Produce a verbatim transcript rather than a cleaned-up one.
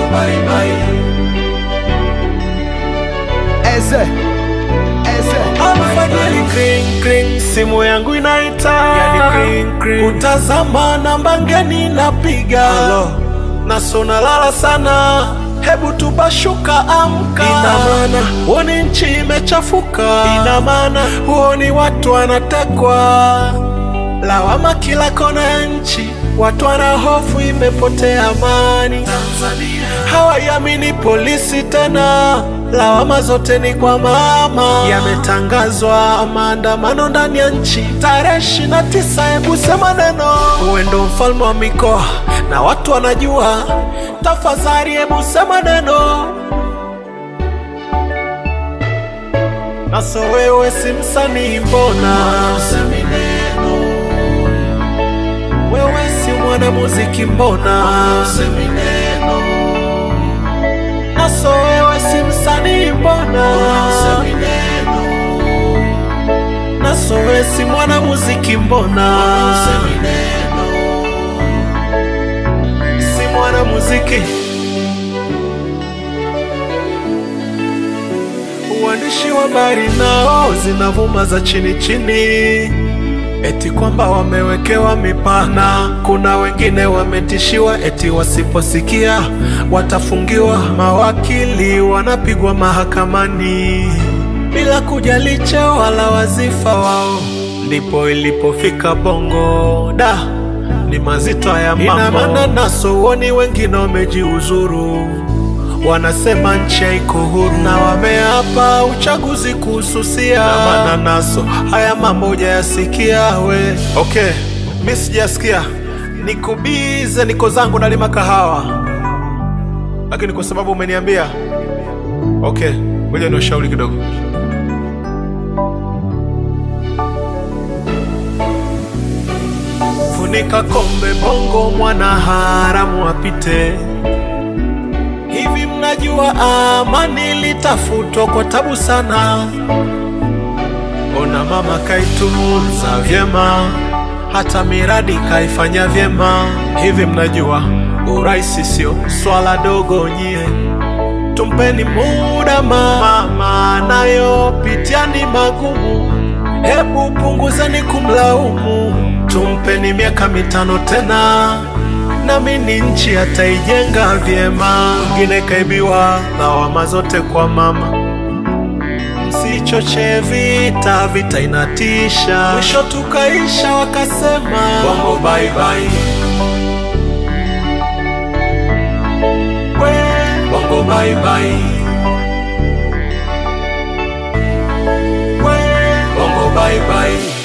bye bye. Eze, eze. Alfajiri kring kring, simu yangu inaita, yani kring kring. Utazama namba ngeni napiga, naso nalala sana, hebu tubashuka amka. Ina maana huoni nchi imechafuka, ina maana huoni watu wanatekwa, lawama kila kona ya nchi, watu wana hofu, imepotea amani. Tanzania hawaiamini polisi tena, lawama zote ni kwa mama. Yametangazwa maandamano ndani ya nchi tarehe ishirini na tisa, hebu sema neno. Wewe ndo mfalme wa mikoa na watu wanajua, tafadhali hebu sema neno. Naso wewe si msanii, mbona usemi neno? Wewe si mwana muziki, mbona usemi neno? Naso wewe si msanii, mbona usemi neno? Naso wewe si mwana muziki, mbona usemi neno? Si mwana muziki. Uandishi wa habari nao zinavuma za chini chini, eti kwamba wamewekewa mipana. Kuna wengine wametishiwa eti wasiposikia watafungiwa. Mawakili wanapigwa mahakamani bila kujali cheo wala wazifa wao. Ndipo ilipofika Bongo da, ni mazito ya mambo. Ina maana Naso huoni wengine wamejiuzuru, wanasema nchi haiko huru, na wameapa uchaguzi kuhususia. Na maana Naso haya mambo hujayasikia we. Okay, mimi sijasikia, niko bize, niko zangu nalima kahawa, lakini kwa sababu umeniambia, okay, ngoja niwashauri kidogo. Funika kombe, Bongo mwana haramu apite. Hivi mnajua amani litafutwa kwa tabu sana? Ona mama kaitunza vyema, hata miradi kaifanya vyema. Hivi mnajua uraisi sio swala dogo nyie? Tumpeni muda mama, nayo pitiani magumu, hebu punguzeni kumlaumu. Tumpeni miaka mitano tena, nami ni nchi ataijenga vyema. Wengine kaibiwa, lawama zote kwa mama. Msichoche vita, vita inatisha. Mwisho tukaisha wakasema Bongo bye bye. We Bongo bye bye. We Bongo bye bye.